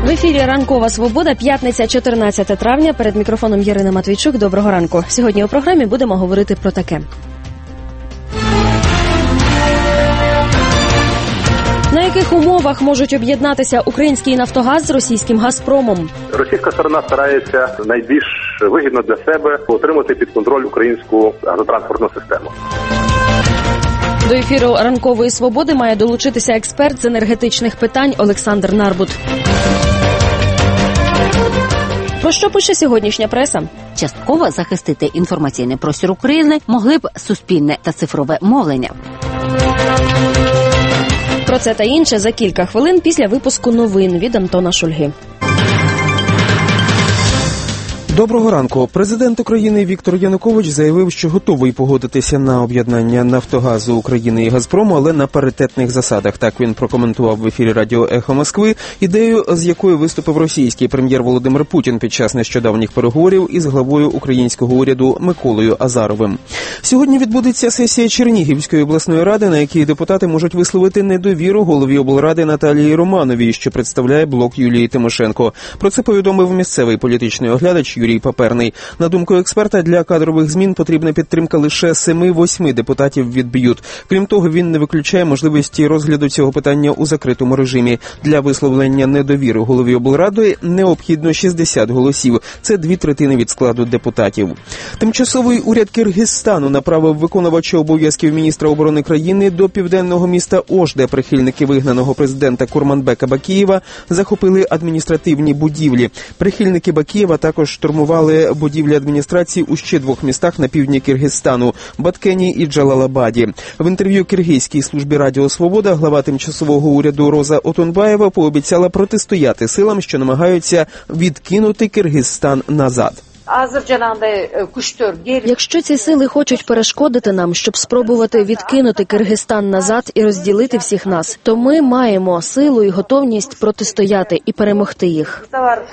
В ефірі «Ранкова свобода», п'ятниця, 14 травня. Перед мікрофоном Ірина Матвійчук. Доброго ранку. Сьогодні у програмі будемо говорити про таке. На яких умовах можуть об'єднатися український «Нафтогаз» з російським «Газпромом»? Російська сторона старається найбільш вигідно для себе отримати під контроль українську газотранспортну систему. До ефіру «Ранкової свободи» має долучитися експерт з енергетичних питань Олександр Нарбут. Про що пише сьогоднішня преса? Частково захистити інформаційний простір України могли б суспільне та цифрове мовлення. Про це та інше за кілька хвилин після випуску новин від Антона Шульги. Доброго ранку. Президент України Віктор Янукович заявив, що готовий погодитися на об'єднання «Нафтогазу» України і «Газпрому», але на паритетних засадах. Так він прокоментував в ефірі радіо «Ехо Москви» ідею, з якою виступив російський прем'єр Володимир Путін під час нещодавніх переговорів із главою українського уряду Миколою Азаровим. Сьогодні відбудеться сесія Чернігівської обласної ради, на якій депутати можуть висловити недовіру голові облради Наталії Романовій, що представляє блок Юлії Тимошенко. Про це повідомив місцевий політичний оглядач Юрій Паперний. На думку експерта, для кадрових змін потрібна підтримка лише 7-8 депутатів від БЮТ. Крім того, він не виключає можливості розгляду цього питання у закритому режимі. Для висловлення недовіри голові облради необхідно 60 голосів. Це 2/3 від складу депутатів. Тимчасовий уряд Киргизстану направив виконувача обов'язків міністра оборони країни до південного міста Ош, де прихильники вигнаного президента Курманбека Бакієва захопили адміністративні будівлі. Прихильники Бакієва також штурмували будівлі адміністрації у ще 2 містах на півдні Киргизстану – Баткені і Джалалабаді. В інтерв'ю киргизькій службі Радіо Свобода глава тимчасового уряду Роза Отунбаєва пообіцяла протистояти силам, що намагаються відкинути Киргизстан назад. Якщо ці сили хочуть перешкодити нам, щоб спробувати відкинути Киргизстан назад і розділити всіх нас, то ми маємо силу і готовність протистояти і перемогти їх.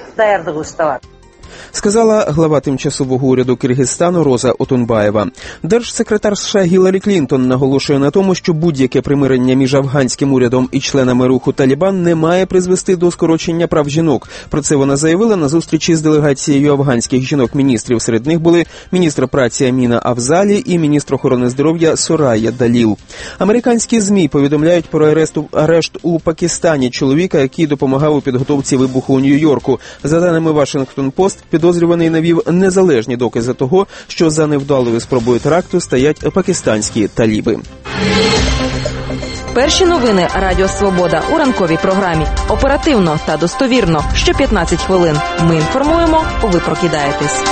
Сказала глава тимчасового уряду Киргизстану Роза Отунбаєва. Держсекретар США Гіларі Клінтон наголошує на тому, що будь-яке примирення між афганським урядом і членами руху Талібан не має призвести до скорочення прав жінок. Про це вона заявила на зустрічі з делегацією афганських жінок-міністрів. Серед них були міністр праці Аміна Афзалі і міністр охорони здоров'я Сорая Даліл. Американські ЗМІ повідомляють про арешт у Пакистані чоловіка, який допомагав у підготовці вибуху у Нью-Йорку. За даними Вашингтон-Пост, підозрюваний навів незалежні докази того, що за невдалою спробою теракту стоять пакистанські таліби. Перші новини Радіо Свобода у ранковій програмі. Оперативно та достовірно. Що 15 хвилин. Ми інформуємо, ви прокидаєтесь.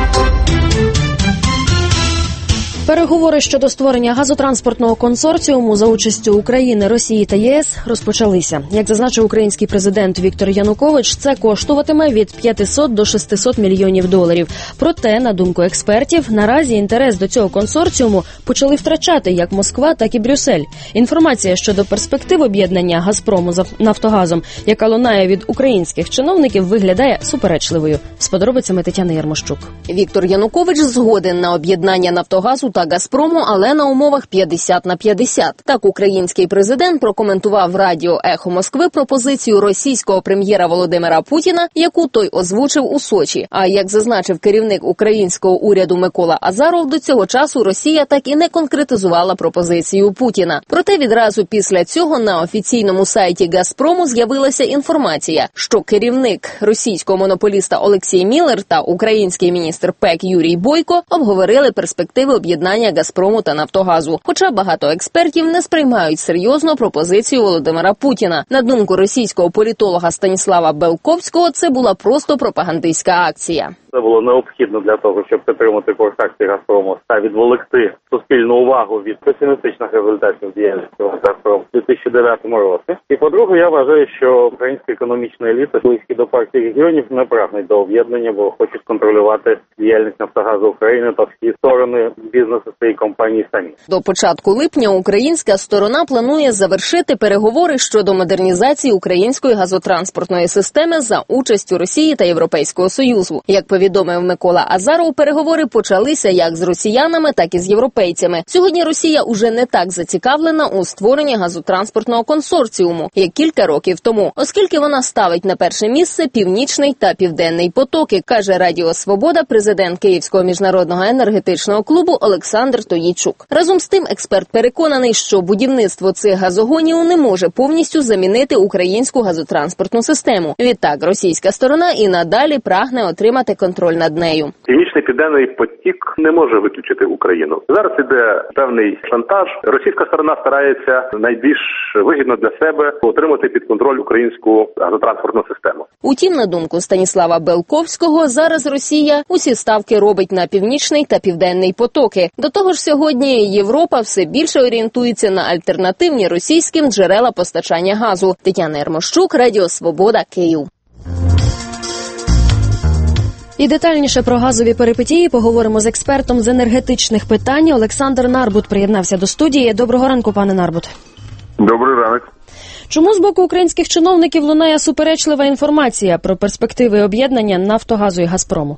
Переговори щодо створення газотранспортного консорціуму за участю України, Росії та ЄС розпочалися. Як зазначив український президент Віктор Янукович, це коштуватиме від 500 до 600 мільйонів доларів. Проте, на думку експертів, наразі інтерес до цього консорціуму почали втрачати як Москва, так і Брюссель. Інформація щодо перспектив об'єднання «Газпрому» з «Нафтогазом», яка лунає від українських чиновників, виглядає суперечливою. З подробицями Тетяна Ярмощук. Віктор Янукович згоден на об'єднання «Нафтогазу» та «Газпрому», але на умовах 50/50. Так український президент прокоментував радіо «Ехо Москви» пропозицію російського прем'єра Володимира Путіна, яку той озвучив у Сочі. А як зазначив керівник українського уряду Микола Азаров, до цього часу Росія так і не конкретизувала пропозицію Путіна. Проте відразу після цього на офіційному сайті «Газпрому» з'явилася інформація, що керівник російського монополіста Олексій Міллер та український міністр ПЕК Юрій Бойко обговорили перспективи об'єднання «Газпрому» та «Нафтогазу». Хоча багато експертів не сприймають серйозно пропозицію Володимира Путіна. На думку російського політолога Станіслава Белковського, це була просто пропагандистська акція. Це було необхідно для того, щоб підтримати курс акцій «Газпрому» та відволікти суспільну увагу від песимістичних результатів діяльності «Газпрому» у 2009 році. І, по-друге, я вважаю, що українська економічна еліта, близькі до партії регіонів, не прагнуть до об'єднання, бо хочуть контролювати діяльність «Нафтогазу» України та всі сторони бізнесу цієї компанії самі. До початку липня українська сторона планує завершити переговори щодо модернізації української газотранспортної системи за участю Росії та Європейського Союзу. Як повідомив Микола Азаров, переговори почалися як з росіянами, так і з європейцями. Сьогодні Росія уже не так зацікавлена у створенні газотранспортного консорціуму, як кілька років тому, оскільки вона ставить на перше місце Північний та Південний потоки, каже Радіо Свобода президент Київського міжнародного енергетичного клубу Олександр Тоїчук. Разом з тим, експерт переконаний, що будівництво цих газогонів не може повністю замінити українську газотранспортну систему. Відтак, російська сторона і надалі прагне отримати контроль над нею. Північний Південний потік не може виключити Україну. Зараз іде певний шантаж. Російська сторона старається найбільш вигідно для себе отримати під контроль українську газотранспортну систему. Утім, на думку Станіслава Белковського, зараз Росія усі ставки робить на Північний та Південний потоки. До того ж, сьогодні Європа все більше орієнтується на альтернативні російським джерела постачання газу. Тетяна Ермощук, Радіо Свобода, Київ. І детальніше про газові перипетії поговоримо з експертом з енергетичних питань. Олександр Нарбут приєднався до студії. Доброго ранку, пане Нарбут. Добрий ранок. Чому з боку українських чиновників лунає суперечлива інформація про перспективи об'єднання «Нафтогазу» і «Газпрому»?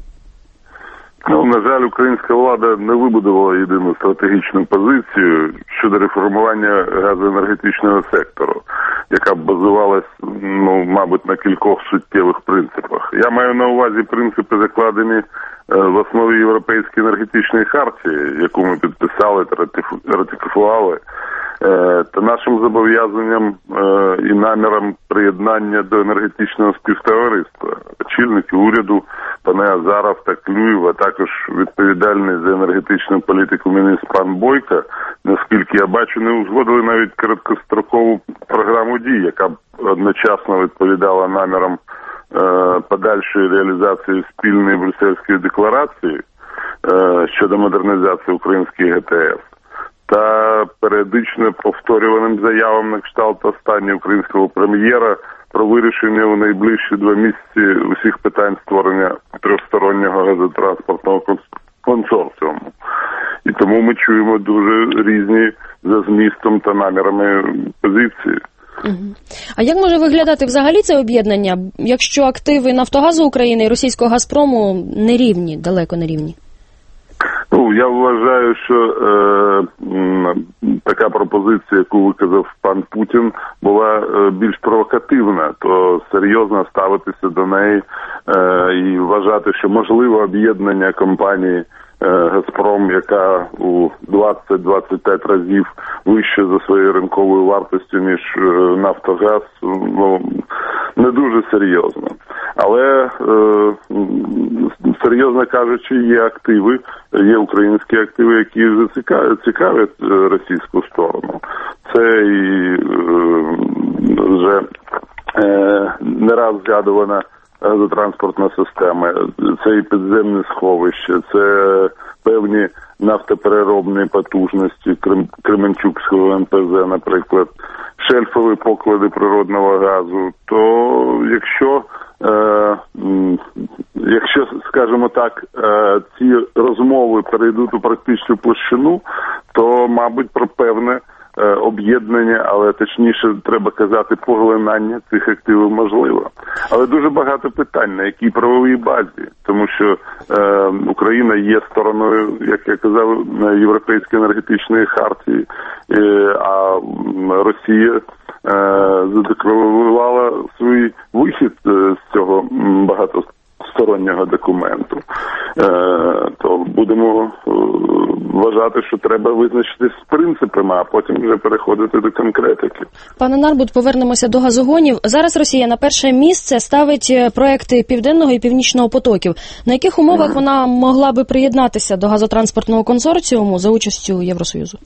На жаль, українська влада не вибудувала єдину стратегічну позицію щодо реформування газоенергетичного сектору, яка б базувалась, мабуть, на кількох суттєвих принципах. Я маю на увазі принципи, закладені в основі Європейської енергетичної хартії, яку ми підписали та ратифікували, та нашим зобов'язанням і наміром приєднання до енергетичного співтовариства. Очільники уряду, пане Азаров та Клюєв, а також відповідальний за енергетичну політику міністр пан Бойко, наскільки я бачу, не узгодили навіть короткострокову програму дій, яка б одночасно відповідала намірам подальшої реалізації спільної брюссельської декларації щодо модернізації українських ГТС та періодично повторюваним заявам на кшталт останнього українського прем'єра про вирішення у найближчі 2 місяці усіх питань створення трьохстороннього газотранспортного консорціуму. І тому ми чуємо дуже різні за змістом та намірами позиції. А як може виглядати взагалі це об'єднання, якщо активи «Нафтогазу» України і російського «Газпрому» не рівні, далеко не рівні? Я вважаю, що така пропозиція, яку виказав пан Путін, була більш провокативна, то серйозно ставитися до неї і вважати, що можливо об'єднання компанії «Газпром», яка у 20-25 разів вище за своєю ринковою вартістю, ніж «Нафтогаз», не дуже серйозно. Але, серйозно кажучи, є активи, є українські активи, які цікавлять російську сторону. Це і вже не раз згадувана газотранспортна система, це і підземне сховище, це певні нафтопереробні потужності Кременчуцького НПЗ, наприклад, шельфові поклади природного газу. То якщо, скажімо так, ці розмови перейдуть у практичну площину, то, мабуть, про певне об'єднання, але точніше треба казати поглинання цих активів можливо. Але дуже багато питань, на якій правовій базі, тому що Україна є стороною, як я казав, Європейської енергетичної хартії, а Росія задекларувала свій вихід з цього багатостороннього документу. То будемо вважати, що треба визначитись з принципами, а потім вже переходити до конкретики. Пане Нарбут, повернемося до газогонів. Зараз Росія на перше місце ставить проекти Південного і Північного потоків. На яких умовах вона могла би приєднатися до газотранспортного консорціуму за участю Євросоюзу?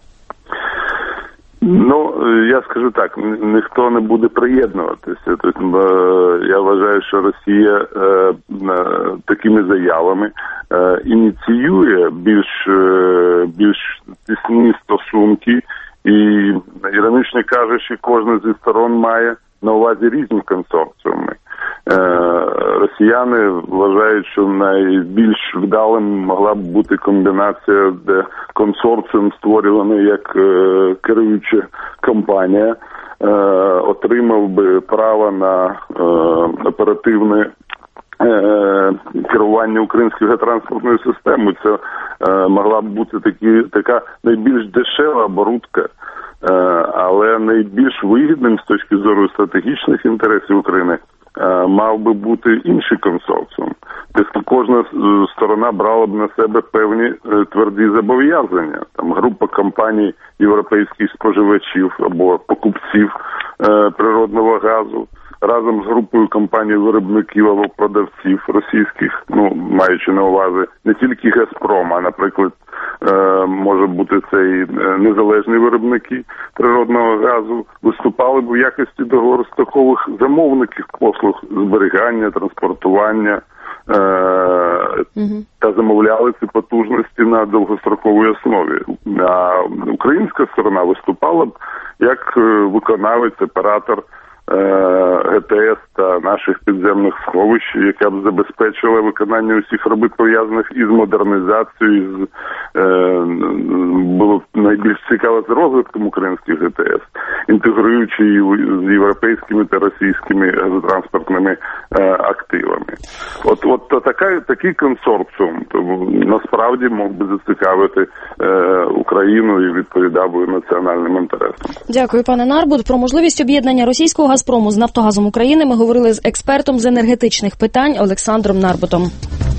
Я скажу так, ніхто не буде приєднуватися. Тобто, я вважаю, що Росія такими заявами ініціює більш тісні стосунки і, іронічно кажучи, кожна зі сторон має на увазі різні консорціуми. Росіяни вважають, що найбільш вдалим могла б бути комбінація, де консорціум створюваний як керуюча компанія, отримав би право на оперативне керування українською транспортною системою. Це могла б бути така найбільш дешева оборудка, але найбільш вигідним з точки зору стратегічних інтересів України мав би бути інший консорціум. Тобто кожна сторона брала б на себе певні тверді зобов'язання. Там група компаній європейських споживачів або покупців природного газу разом з групою компаній-виробників або продавців російських, маючи на увазі не тільки «Газпром», а, наприклад, може бути це і незалежні виробники природного газу, виступали б в якості договорострокових замовників послуг зберігання, транспортування, та замовляли ці потужності на довгостроковій основі. А українська сторона виступала б як виконавець, оператор ГТС та наших підземних сховищ, яка б забезпечила виконання усіх робіт, пов'язаних із модернізацією, було найбільш цікаво з розвитком українських ГТС, інтегруючи її з європейськими та російськими газотранспортними активами. Такий консорціум насправді мог би зацікавити Україну і відповідав би національним інтересам. Дякую, пане Нарбут. Про можливість об'єднання російського «Газпрому» з «Нафтогазом України» ми говорили з експертом з енергетичних питань Олександром Нарбутом.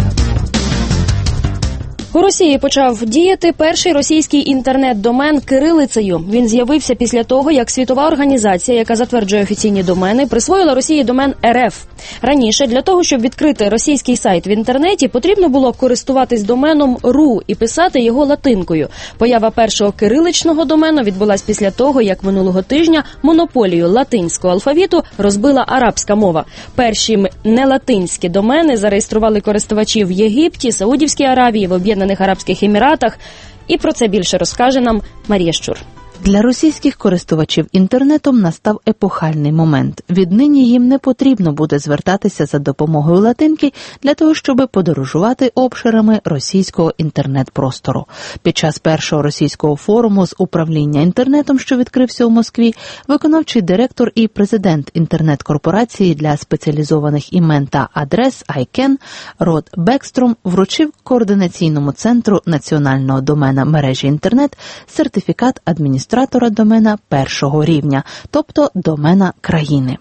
У Росії почав діяти перший російський інтернет-домен кирилицею. Він з'явився після того, як світова організація, яка затверджує офіційні домени, присвоїла Росії домен РФ. Раніше для того, щоб відкрити російський сайт в інтернеті, потрібно було користуватись доменом РУ і писати його латинкою. Поява першого кириличного домену відбулась після того, як минулого тижня монополію латинського алфавіту розбила арабська мова. Перші нелатинські домени зареєстрували користувачі в Єгипті, Саудівській Аравії, в Об'єднаних Арабських Еміратах. І про це більше розкаже нам Марія Щур. Для російських користувачів інтернетом настав епохальний момент. Віднині їм не потрібно буде звертатися за допомогою латинки для того, щоб подорожувати обширами російського інтернет-простору. Під час першого російського форуму з управління інтернетом, що відкрився у Москві, виконавчий директор і президент інтернет-корпорації для спеціалізованих імен та адрес ICANN Род Бекстром вручив Координаційному центру національного домена мережі інтернет сертифікат адміністратора домена першого рівня, тобто домена країни.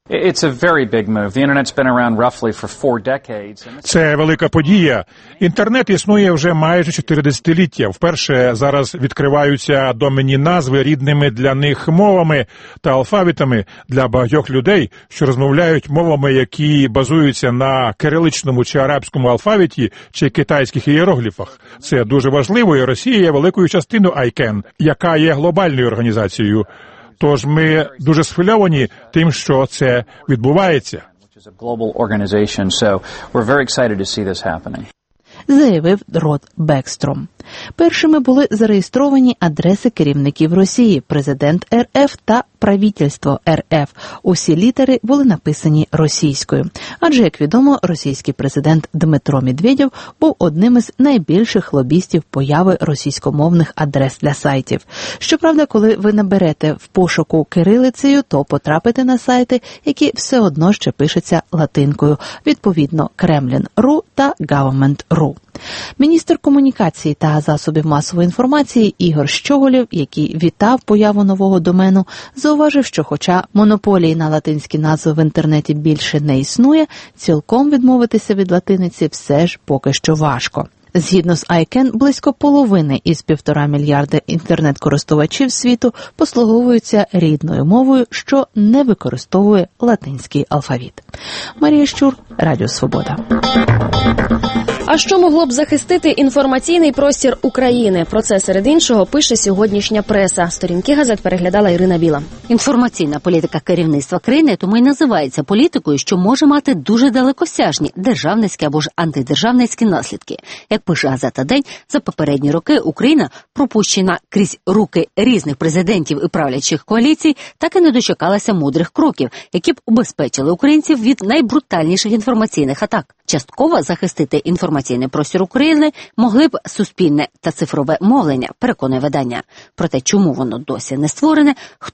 Це велика подія. Інтернет існує вже майже 4 десятиліття. Вперше зараз відкриваються доменні назви рідними для них мовами та алфавітами для багатьох людей, що розмовляють мовами, які базуються на кириличному чи арабському алфавіті чи китайських ієрогліфах. Це дуже важливо, і Росія є великою частиною ICANN, яка є глобальною організацією. Тож ми дуже схвильовані тим, що це відбувається. Заявив Род Бекстром. Першими були зареєстровані адреси керівників Росії, президент РФ та правительство РФ. Усі літери були написані російською. Адже, як відомо, російський президент Дмитро Медведєв був одним із найбільших лобістів появи російськомовних адрес для сайтів. Щоправда, коли ви наберете в пошуку кирилицею, то потрапите на сайти, які все одно ще пишуться латинкою. Відповідно, Kremlin.ru та Government.ru. Міністр комунікації та засобів масової інформації Ігор Щоголєв, який вітав появу нового домену, зауважив, що хоча монополії на латинські назви в інтернеті більше не існує, цілком відмовитися від латиниці все ж поки що важко. Згідно з ICANN, близько половини із 1,5 мільярда інтернет-користувачів світу послуговуються рідною мовою, що не використовує латинський алфавіт. Марія Щур, Радіо Свобода. А що могло б захистити інформаційний простір України? Про це, серед іншого, пише сьогоднішня преса. Сторінки газет переглядала Ірина Біла. Інформаційна політика керівництва країни тому й називається політикою, що може мати дуже далекосяжні державницькі або ж антидержавницькі наслідки. Як пише газета «День», за попередні роки Україна, пропущена крізь руки різних президентів і правлячих коаліцій, так і не дочекалася мудрих кроків, які б убезпечили українців від найбрутальніших інформаційних атак. Частково захистити інформаційний простір України могли б суспільне та цифрове мовлення, переконує видання. Проте чому воно досі не створене, хто в цьому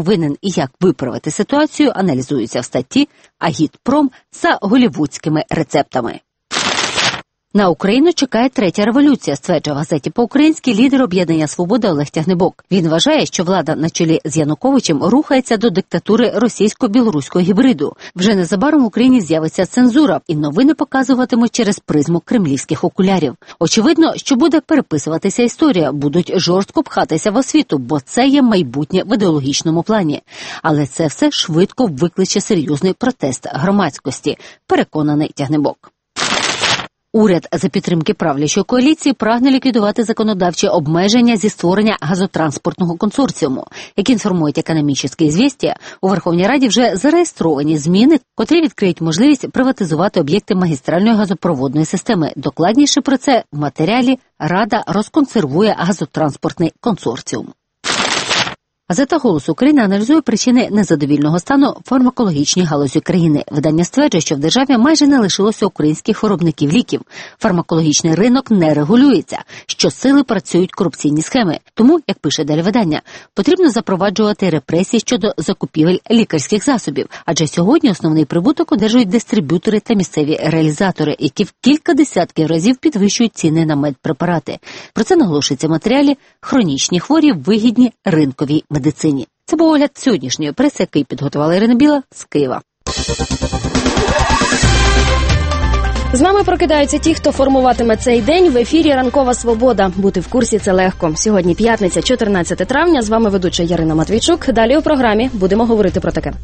винен і як виправити ситуацію, аналізується в статті «Агітпром за голлівудськими рецептами». На Україну чекає третя революція, стверджує в газеті по-українськи лідер об'єднання «Свобода» Олег Тягнебок. Він вважає, що влада на чолі з Януковичем рухається до диктатури російсько-білоруського гібриду. Вже незабаром в Україні з'явиться цензура, і новини показуватимуть через призму кремлівських окулярів. Очевидно, що буде переписуватися історія, будуть жорстко пхатися в освіту, бо це є майбутнє в ідеологічному плані. Але це все швидко викличе серйозний протест громадськості, переконаний Тягнебок. Уряд за підтримки правлячої коаліції прагне ліквідувати законодавчі обмеження зі створення газотранспортного консорціуму. Як інформують «Економічне звістя», у Верховній Раді вже зареєстровані зміни, котрі відкриють можливість приватизувати об'єкти магістральної газопроводної системи. Докладніше про це в матеріалі Рада розконсервує газотранспортний консорціум. Газета «Голос України» аналізує причини незадовільного стану фармакологічної галузі країни. Видання стверджує, що в державі майже не лишилося українських виробників ліків. Фармакологічний ринок не регулюється. Щосили працюють корупційні схеми. Тому, як пише далі видання, потрібно запроваджувати репресії щодо закупівель лікарських засобів. Адже сьогодні основний прибуток одержують дистриб'ютори та місцеві реалізатори, які в кілька десятків разів підвищують ціни на медпрепарати. Про це наголошується в матеріалі «Хронічні хворі вигідні ринковій медицині». Це був огляд сьогоднішньої преси, який підготувала Ірина Біла з Києва. З нами прокидаються ті, хто формуватиме цей день. В ефірі «Ранкова свобода». Бути в курсі – це легко. Сьогодні п'ятниця, 14 травня. З вами ведуча Ярина Матвійчук. Далі у програмі будемо говорити про таке.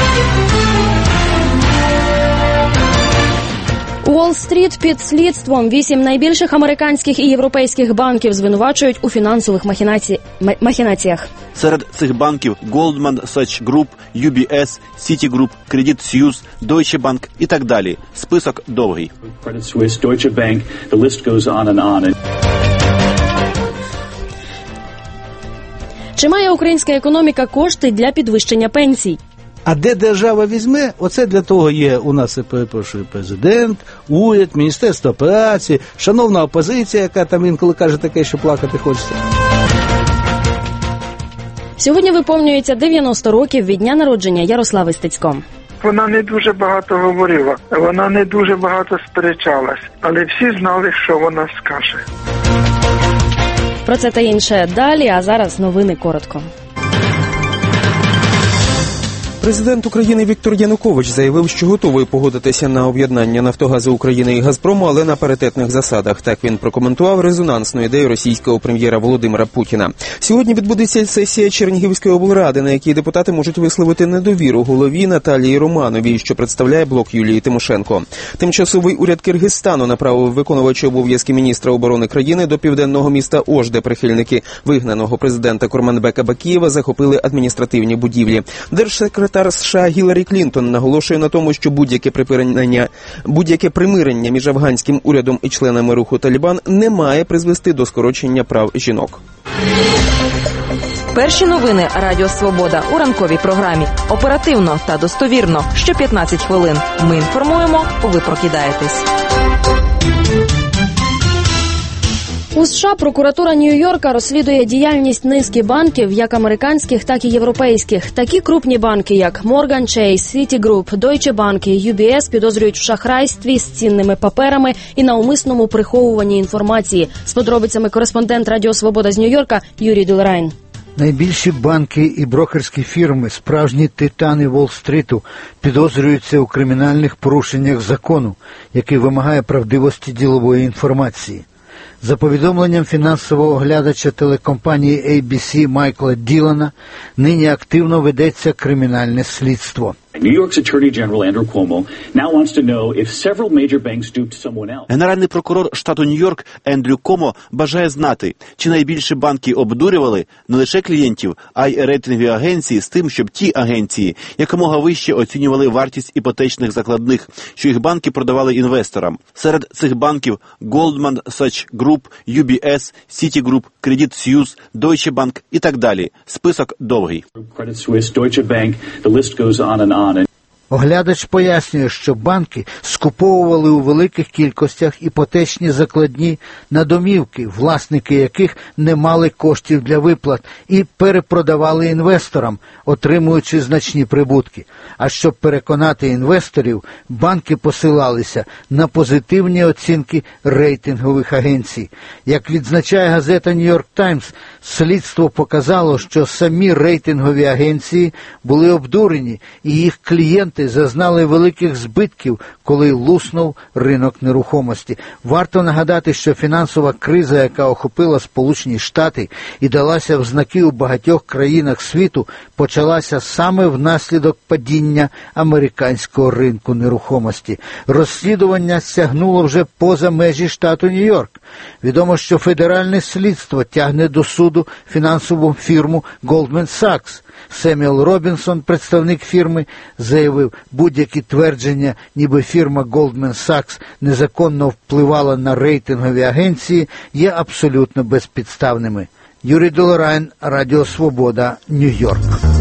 Уолл-стріт під слідством. 8 найбільших американських і європейських банків звинувачують у фінансових махінаціях. Серед цих банків Goldman Sachs Group, UBS, Citigroup, Credit Suisse, Deutsche Bank і так далі. Список довгий. Credit Suisse, Deutsche Bank, the list goes on and on. Чи має українська економіка кошти для підвищення пенсій? А де держава візьме, оце для того є у нас, я перепрошую, президент, уряд, Міністерство праці, шановна опозиція, яка там інколи каже таке, що плакати хочеться. Сьогодні виповнюється 90 років від дня народження Ярослави Стецько. Вона не дуже багато говорила, вона не дуже багато сперечалась, але всі знали, що вона скаже. Про це та інше далі, а зараз новини коротко. Президент України Віктор Янукович заявив, що готовий погодитися на об'єднання «Нафтогазу України» і «Газпрому», але на паритетних засадах. Так він прокоментував резонансну ідею російського прем'єра Володимира Путіна. Сьогодні відбудеться сесія Чернігівської облради, на якій депутати можуть висловити недовіру голові Наталії Романовій, що представляє блок Юлії Тимошенко. Тимчасовий уряд Киргизстану направив виконувача обов'язки міністра оборони країни до південного міста Ош, де прихильники вигнаного президента Курманбека Бакієва захопили адміністративні будівлі. Держсекретар США Гіларі Клінтон наголошує на тому, що будь-яке примирення між афганським урядом і членами руху Талібан не має призвести до скорочення прав жінок. Перші новини Радіо Свобода у ранковій програмі. Оперативно та достовірно. Що 15 хвилин. Ми інформуємо, ви прокидаєтесь. У США прокуратура Нью-Йорка розслідує діяльність низки банків, як американських, так і європейських. Такі крупні банки, як Morgan Chase, Citigroup, Deutsche Bank і UBS підозрюють в шахрайстві з цінними паперами і навмисному приховуванні інформації. З подробицями кореспондент Радіо Свобода з Нью-Йорка Юрій Дулерайн. Найбільші банки і брокерські фірми, справжні титани Уолл-стріту, підозрюються у кримінальних порушеннях закону, який вимагає правдивості ділової інформації. За повідомленням фінансового оглядача телекомпанії ABC Майкла Ділана, нині активно ведеться кримінальне слідство. New York's Attorney General Andrew Cuomo now wants to know if several major banks duped someone else. Генеральний прокурор штату Нью-Йорк Ендрю Комо бажає знати, чи найбільше банки обдурювали не лише клієнтів, а й рейтингові агенції з тим, щоб ті агенції якомога вище оцінювали вартість іпотечних закладних, що їх банки продавали інвесторам. Серед цих банків Goldman Sachs Group, UBS, Citigroup, Credit Suisse, Deutsche Bank і так далі. Список довгий. Credit Suisse, Deutsche Bank, the list goes on and on. Оглядач пояснює, що банки скуповували у великих кількостях іпотечні закладні на домівки, власники яких не мали коштів для виплат, і перепродавали інвесторам, отримуючи значні прибутки. А щоб переконати інвесторів, банки посилалися на позитивні оцінки рейтингових агенцій. Як відзначає газета New York Times, слідство показало, що самі рейтингові агенції були обдурені, і їх клієнти зазнали великих збитків, коли луснув ринок нерухомості. Варто нагадати, що фінансова криза, яка охопила Сполучені Штати і далася в знаки у багатьох країнах світу, почалася саме внаслідок падіння американського ринку нерухомості. Розслідування сягнуло вже поза межі штату Нью-Йорк. Відомо, що федеральне слідство тягне до суду фінансову фірму Goldman Sachs. Семюел Робінсон, представник фірми, заявив, будь-які твердження, ніби фірма Goldman Sachs незаконно впливала на рейтингові агенції, є абсолютно безпідставними. Юрій Долорайн, Радіо Свобода, Нью-Йорк.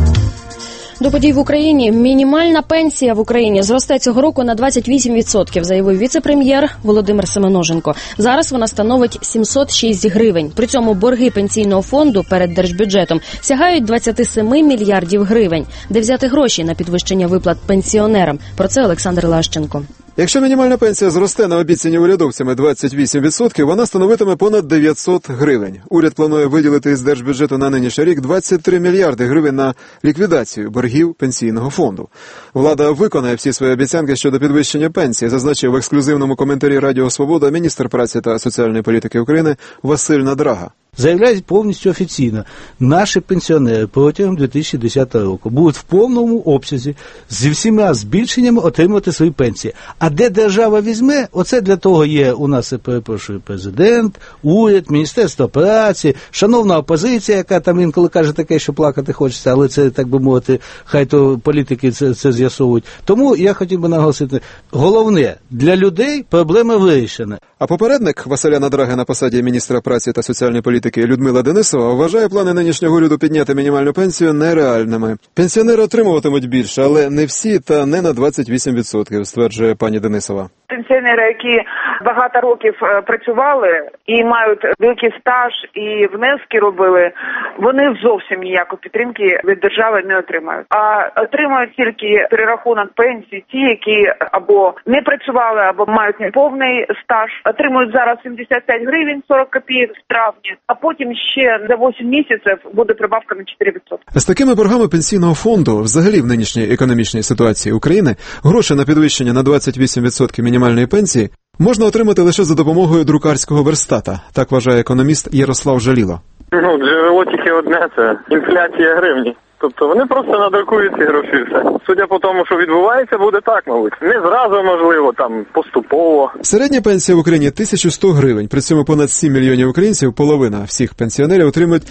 До подій в Україні. Мінімальна пенсія в Україні зросте цього року на 28%, заявив віце-прем'єр Володимир Семеноженко. Зараз вона становить 706 гривень. При цьому борги пенсійного фонду перед держбюджетом сягають 27 мільярдів гривень. Де взяти гроші на підвищення виплат пенсіонерам? Про це Олександр Лащенко. Якщо мінімальна пенсія зросте на обіцяні урядовцями 28%, вона становитиме понад 900 гривень. Уряд планує виділити із держбюджету на нинішній рік 23 мільярди гривень на ліквідацію боргів пенсійного фонду. Влада виконає всі свої обіцянки щодо підвищення пенсії, зазначив в ексклюзивному коментарі Радіо Свобода міністр праці та соціальної політики України Василь Надрага. Заявляють повністю офіційно, наші пенсіонери протягом 2010 року будуть в повному обсязі зі всіма збільшеннями отримувати свої пенсії. А де держава візьме, оце для того є у нас, президент, уряд, Міністерство праці, шановна опозиція, яка там інколи каже таке, що плакати хочеться, але це, так би мовити, хай то політики це з'ясовують. Тому я хотів би наголосити, головне, для людей проблема вирішена. А попередник Василя Надраги на посаді міністра праці та соціальної політики Людмила Денисова вважає плани нинішнього уряду підняти мінімальну пенсію нереальними. Пенсіонери отримуватимуть більше, але не всі та не на 28%, стверджує пані Денисова. Пенсіонери, які багато років працювали і мають великий стаж і внески робили, вони зовсім ніякої підтримки від держави не отримають. А отримають тільки перерахунок пенсії ті, які або не працювали, або мають неповний стаж. Отримують зараз 75 гривень 40 копійок в травні, а потім ще за 8 місяців буде прибавка на 4%. З такими боргами пенсійного фонду, взагалі в нинішній економічній ситуації України, гроші на підвищення на 28% мінімальної пенсії можна отримати лише за допомогою друкарського верстата, так вважає економіст Ярослав Жаліло. Джерело тільки одне – це інфляція гривні. Тобто вони просто надрукують ці гроші і все. Судя по тому, що відбувається, буде так, мабуть. Не зразу, можливо, там, поступово. Середня пенсія в Україні 1100 гривень. При цьому понад 7 мільйонів українців, половина всіх пенсіонерів, отримують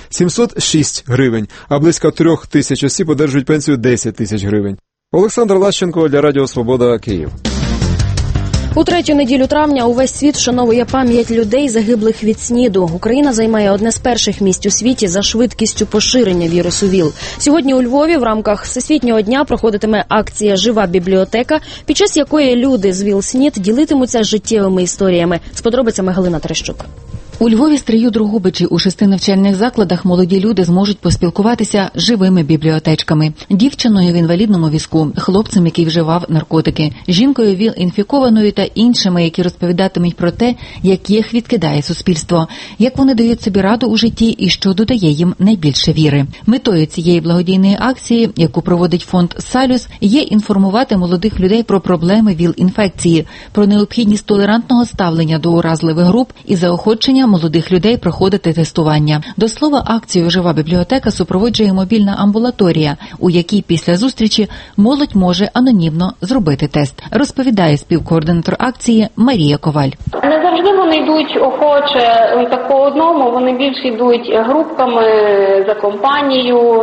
706 гривень, а близько 3000 осіб одержують пенсію 10 тисяч гривень. Олександр Лащенко для Радіо Свобода, Київ. У третю неділю травня увесь світ вшановує пам'ять людей, загиблих від СНІДу. Україна займає одне з перших місць у світі за швидкістю поширення вірусу ВІЛ. Сьогодні у Львові в рамках Всесвітнього дня проходитиме акція «Жива бібліотека», під час якої люди з ВІЛ-СНІД ділитимуться життєвими історіями. З подробицями Галина Терещук. У Львові Стрию Дрогобичі у 6 навчальних закладах молоді люди зможуть поспілкуватися з живими бібліотечками. Дівчиною в інвалідному візку, хлопцем, який вживав наркотики, жінкою ВІЛ-інфікованою та іншими, які розповідатимуть про те, як їх відкидає суспільство, як вони дають собі раду у житті і що додає їм найбільше віри. Метою цієї благодійної акції, яку проводить фонд «Салюс», є інформувати молодих людей про проблеми ВІЛ-інфекції, про необхідність толерантного ставлення до уразливих груп і заохочення молодих людей проходити тестування. До слова, акцію «Жива бібліотека» супроводжує мобільна амбулаторія, у якій після зустрічі молодь може анонімно зробити тест, розповідає співкоординатор акції Марія Коваль. Не завжди вони йдуть охоче так по одному, вони більше йдуть групками за компанією.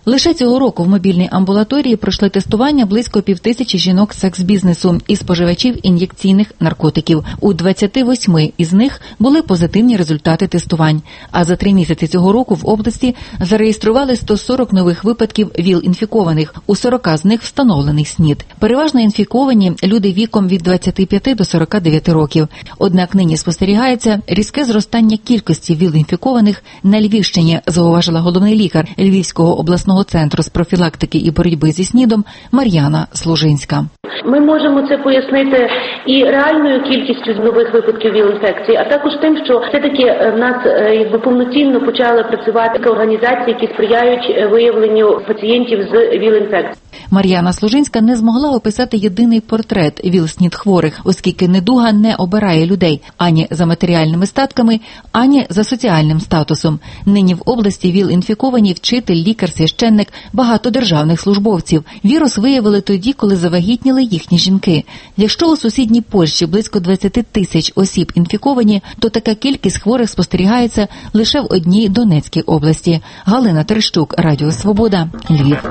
Лише цього року в мобільній амбулаторії пройшли тестування близько 5000 жінок секс-бізнесу і споживачів ін'єкційних наркотиків. У 28 із них були позитивні результати тестувань. А за 3 місяці цього року в області зареєстрували 140 нових випадків ВІЛ-інфікованих. У 40 з них встановлений СНІД. Переважно інфіковані люди віком від 25 до 49 років. Однак нині спостерігається різке зростання кількості ВІЛ-інфікованих на Львівщині, зауважила головний лікар Львівського обласного центру з профілактики і боротьби зі СНІДом Мар'яна Служинська. Ми можемо це пояснити і реальною кількістю нових випадків ВІЛ-інфекції, а також тим, що все-таки в нас повноцінно почали працювати організації, які сприяють виявленню пацієнтів з ВІЛ-інфекцією. Мар'яна Служинська не змогла описати єдиний портрет ВІЛ-СНІД хворих, оскільки недуга не обирає людей ані за матеріальними статками, ані за соціальним статусом. Нині в області ВІЛ-інфіковані вчитель, лікар, священник, багато державних службовців. Вірус виявили тоді, коли завагітніли їхні жінки. Якщо у сусідній Польщі близько 20 тисяч осіб інфіковані, то така кількість хворих спостерігається лише в одній Донецькій області. Галина Терещук, Радіо Свобода, Львів.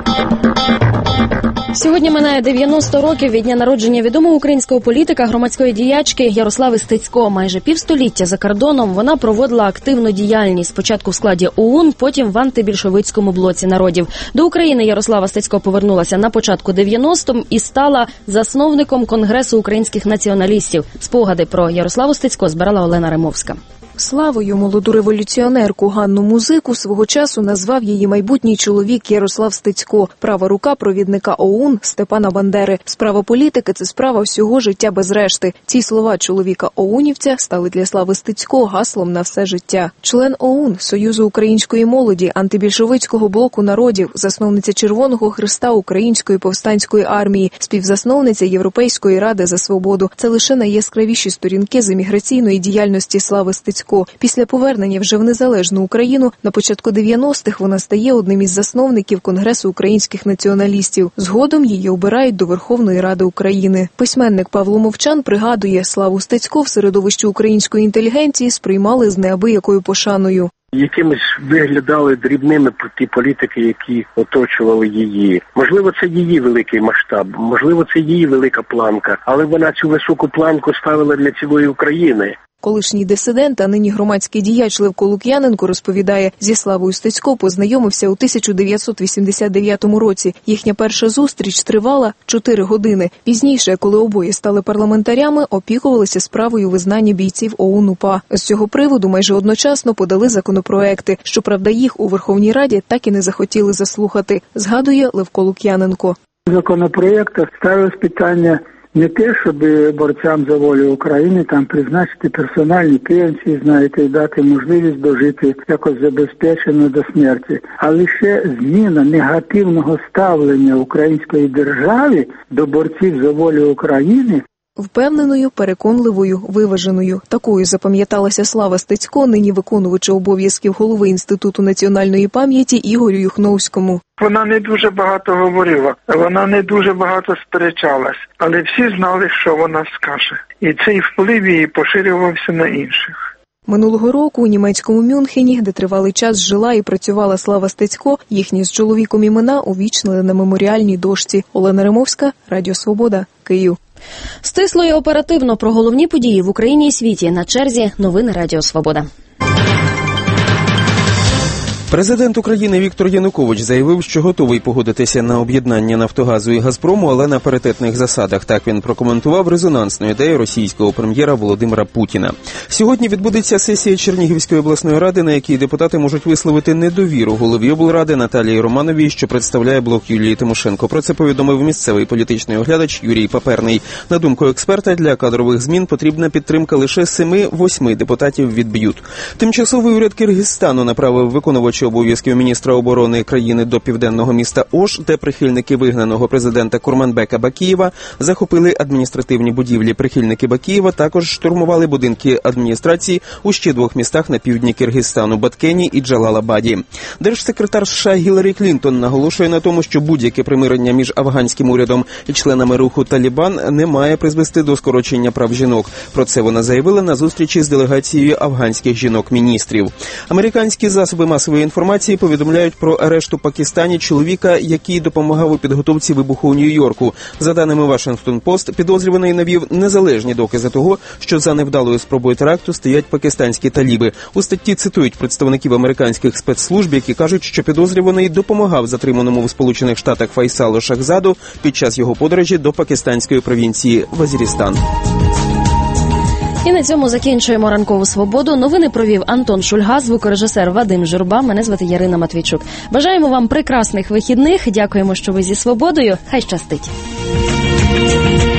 Сьогодні минає 90 років від дня народження відомого українського політика, громадської діячки Ярослави Стецько. Майже півстоліття за кордоном вона проводила активну діяльність. Спочатку в складі ОУН, потім в антибільшовицькому блоці народів. До України Ярослава Стецько повернулася на початку 90-х і стала засновником Конгресу українських націоналістів. Спогади про Ярославу Стецько збирала Олена Римовська. Славою молоду революціонерку Ганну Музику свого часу назвав її майбутній чоловік Ярослав Стецько, права рука провідника ОУН Степана Бандери. Справа політики – це справа всього життя без решти. Ці слова чоловіка-оунівця стали для Слави Стецько гаслом на все життя. Член ОУН, Союзу української молоді, антибільшовицького блоку народів, засновниця Червоного Хреста Української повстанської армії, співзасновниця Європейської ради за свободу. Це лише найяскравіші сторінки з еміграційної діяльності Слави Стецько. Після повернення вже в незалежну Україну на початку 90-х вона стає одним із засновників Конгресу українських націоналістів. Згодом її обирають до Верховної Ради України. Письменник Павло Мовчан пригадує, Славу Стецько в середовищі української інтелігенції сприймали з неабиякою пошаною. Якимись виглядали дрібними ті політики, які оточували її. Можливо, це її великий масштаб, можливо, це її велика планка, але вона цю високу планку ставила для цілої України. Колишній дисидент, а нині громадський діяч Левко Лук'яненко розповідає, зі Славою Стецько познайомився у 1989 році. Їхня перша зустріч тривала 4 години. Пізніше, коли обоє стали парламентарями, опікувалися справою визнання бійців ОУН-УПА. З цього приводу майже одночасно подали законопроекти. Щоправда, їх у Верховній Раді так і не захотіли заслухати, згадує Левко Лук'яненко. В законопроектах ставилось питання не те, щоб борцям за волю України там призначити персональні пенсії, знаєте, і дати можливість дожити якось забезпечено до смерті, а лише зміна негативного ставлення української держави до борців за волю України. Впевненою, переконливою, виваженою. Такою запам'яталася Слава Стецько, нині виконувача обов'язків голови Інституту національної пам'яті Ігорю Юхновському. Вона не дуже багато говорила, вона не дуже багато сперечалась, але всі знали, що вона скаже. І цей вплив її поширювався на інших. Минулого року у німецькому Мюнхені, де тривалий час жила і працювала Слава Стецько, їхні з чоловіком імена увічнили на меморіальній дошці. Олена Римовська, Радіо Свобода, Київ. Стисло і оперативно про головні події в Україні і світі. На черзі новини Радіо Свобода. Президент України Віктор Янукович заявив, що готовий погодитися на об'єднання «Нафтогазу» і «Газпрому», але на паритетних засадах. Так він прокоментував резонансну ідею російського прем'єра Володимира Путіна. Сьогодні відбудеться сесія Чернігівської обласної ради, на якій депутати можуть висловити недовіру голові облради Наталії Романовій, що представляє блок Юлії Тимошенко. Про це повідомив місцевий політичний оглядач Юрій Паперний. На думку експерта, для кадрових змін потрібна підтримка лише 7-8 депутатів від БЮТ. Тимчасовий уряд Киргизстану направив виконувача обов'язків міністра оборони країни до південного міста Ош, де прихильники вигнаного президента Курманбека Бакієва захопили адміністративні будівлі. Прихильники Бакієва також штурмували будинки адміністрації у ще 2 містах на півдні Киргизстану – Баткені і Джалалабаді. Держсекретар США Гіларі Клінтон наголошує на тому, що будь-яке примирення між афганським урядом і членами руху Талібан не має призвести до скорочення прав жінок. Про це вона заявила на зустрічі з делегацією афганських жінок-міністрів. Американські засоби масової інформації повідомляють про арешт у Пакистані чоловіка, який допомагав у підготовці вибуху у Нью-Йорку. За даними Washington Post, підозрюваний навів незалежні докази того, що за невдалою спробою теракту стоять пакистанські таліби. У статті цитують представників американських спецслужб, які кажуть, що підозрюваний допомагав затриманому в Сполучених Штатах Файсалу Шахзаду під час його подорожі до пакистанської провінції Вазірістан. І на цьому закінчуємо ранкову свободу. Новини провів Антон Шульга, звукорежисер Вадим Журба. Мене звати Ярина Матвійчук. Бажаємо вам прекрасних вихідних. Дякуємо, що ви зі свободою. Хай щастить.